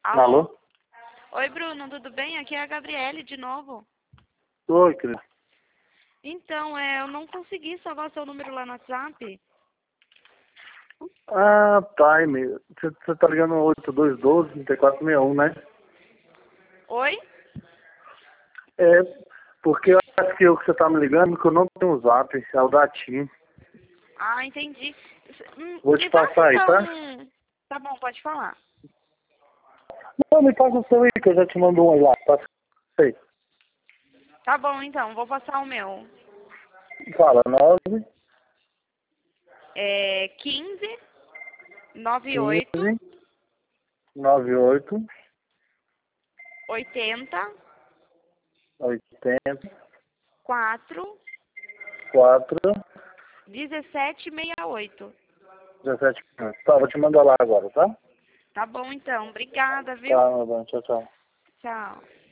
Alô? Alô? Oi, Bruno, tudo bem? Aqui é a Gabriele de novo. Oi, querido. Então, eu não consegui salvar seu número lá no WhatsApp. Ah, tá, e-mail. Você tá ligando no 8212-3461, né? Oi? É, porque eu acho que o que você tá me ligando, que eu não tenho o zap, é o da TIM. Ah, entendi. Vou te Me passa passar aí, tá? então... Tá bom, pode falar. Não, me passa o seu aí, que eu já te mando um aí lá. Passa aí. Tá bom, então, vou passar o meu. Fala, 9, É 15 98 15, 98, 80 80, 4 4, 17 68. 17. Tá, vou te mandar lá agora, tá? Tá bom, então. Obrigada, viu? Tá, meu bem, tchau, tchau. Tchau.